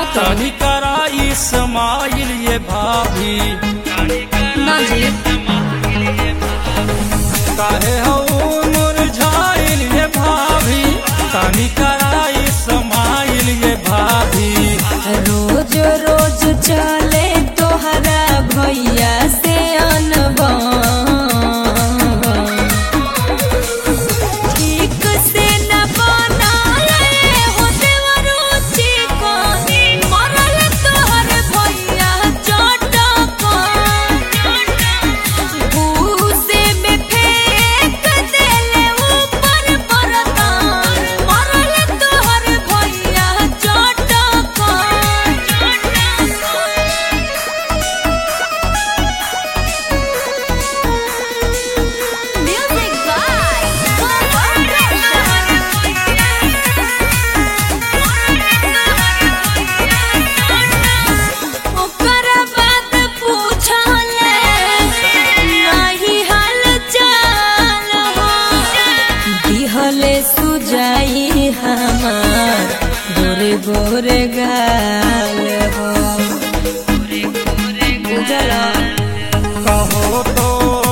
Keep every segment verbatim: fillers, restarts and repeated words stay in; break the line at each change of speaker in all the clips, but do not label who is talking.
तनी करा इस्माइल ये भाभी
ना जी
काहे हो मुरझाइल ये भाभी तनी करा इस्माइल ये भाभी।
रोज रोज चले तोहरा भैया से अनबन ठीक से न बनाए हो देवरुचि को मरल तोहर भैया चटकन भूसे में फेंक देले ऊपर बर्तन मरल तोहर भैया चटकन। Music by ओकर बात पूछले नहीं हाल चाल हो दिहले सुजाई हमार गोरे गोरे गाल हो बुझला
कहो तो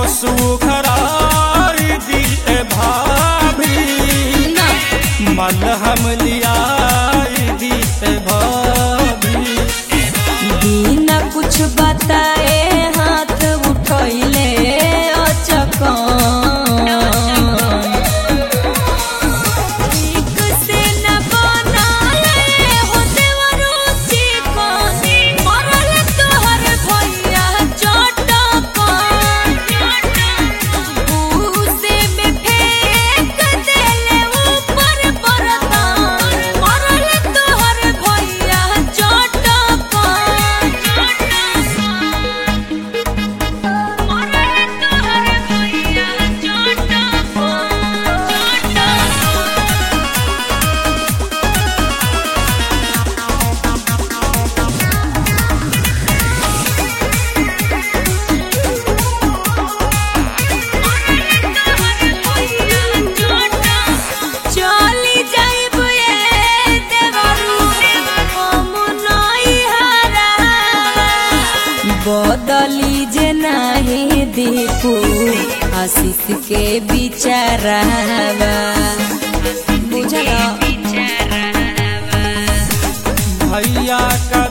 सुखराई दी ए भाभी
ना
मलहम लियाई दी ए भाभी।
बिना कुछ बताए हाथ उठैले अचकन ठीक से न बनाए हो देवरुचि को मरल तोहर भैया चटकन भूसे में फेंक देले ऊपर बर्तन मरल तोहर भैया चटकन मरल तोहर भैया चटकन। चली जाइब ए देवरू हम नहीं हारा बदली जे नहीं दीपू आशीष के बिचारावा बुझला
भैया का